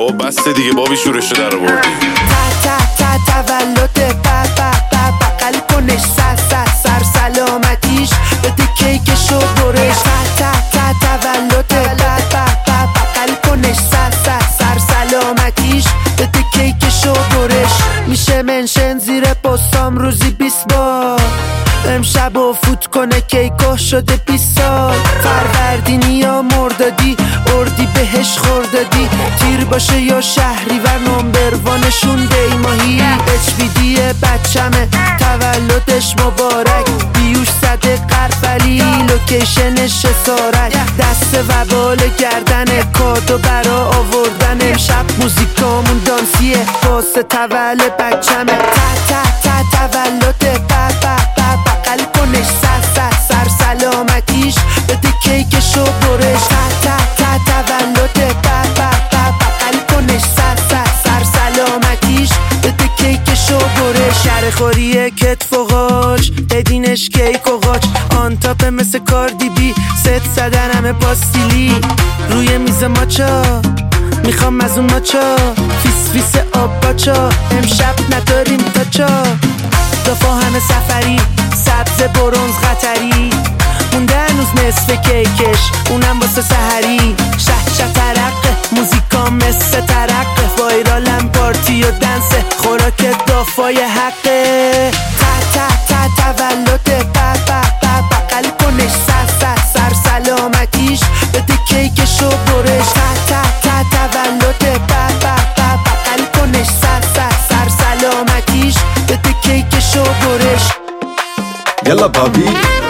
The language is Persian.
بابا بس دیگه بابی شورش رو در آوردی. تولد بغل کنش سر سلامتیش بده کیکشو برش. تولد بغل کنش سر سلامتیش بده کیکشو برش. میشه منشن زیر پستام روزی 20 بار. امشب و فوت کنه کیکو شده 20 سال. فروردینی یا مردادی اردی بهش خوردادی. تیر باشه یا شهری و نمبروانشون دیماهی. HBD بچمه تولدش مبارک. بیوش زده قرفلی لوکیشنش سارک. دست و بال گردن کادو برا آوردن. امشب موزیکامون دانسیه واسه تولد بچمه. تولد بغل کنش سر سلامتیش بده کیکشو برش. تولد بغل کنش سر سلامتیش بده کیکشو برش. شرخوری کتف و قاچ بدینش کیک و قاچ. آن تاپ مثل کاردی بی ست زدن همه پاستیلی. روی میز ماچا میخوام از اون ماچا. فیس آب باچا امشب نداریم تاچا. دافا همه سفری سبز برونز قطری. مونده هنوز نصف کیکش اونم واسه سحری. شه ترقه موزیکا مثل ترقه. وایرالم پارتی و دنسه خوراک دافای حقه. تولد بغل کنش سر سلامتیش بده کیکشو برش. تولد بغل کنش سر سلامتیش بده کیکشو برش. یلا بابی